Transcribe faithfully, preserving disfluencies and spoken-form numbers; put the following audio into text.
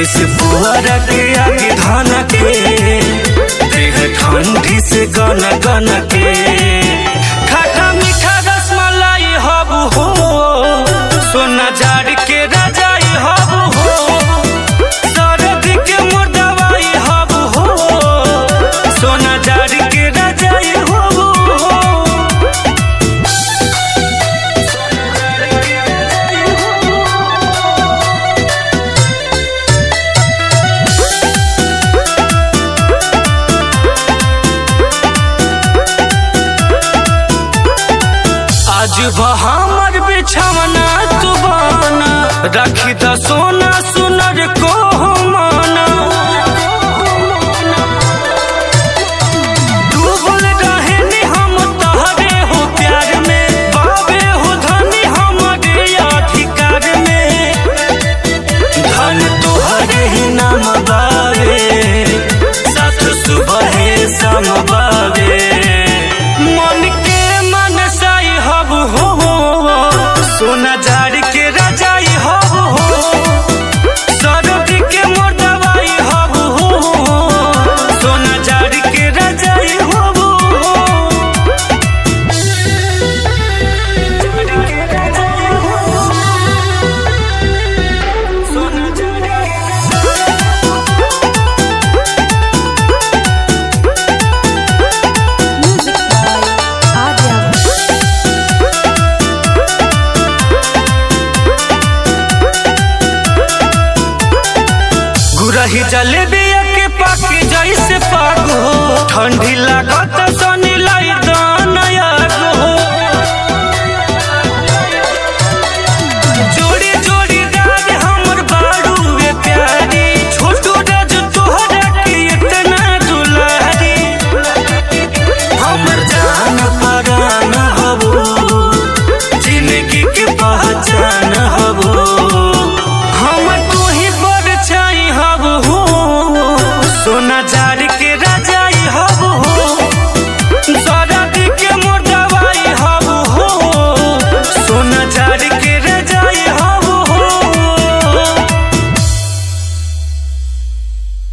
जैसे पुअरा के आगे धान के देह ठंडी से गन गन के खट्टा मीठा रसमलाई हबू हो सोना झाड़ के रजाई हबू हो सरद के मोर दवाई हबू हो सोना झाड़ के रजाई हबू हो आज हमर बिछवना तू बना रखी द सोना सुनर को माना डूबल रहनी हम तहरे हो प्यार में बाबे हो धनी हमारे अधिकार में धन तोहरे ही नाम बावे साथ सुबह शाम बावे सोना झाड़ के रजाई हबू हो सरद के मोर दवाई हबू हो सोना झाड़ के रजाई हबू हो सोना झाड़ रही जलेबिया के पाके जैसे पाग हो ठंडी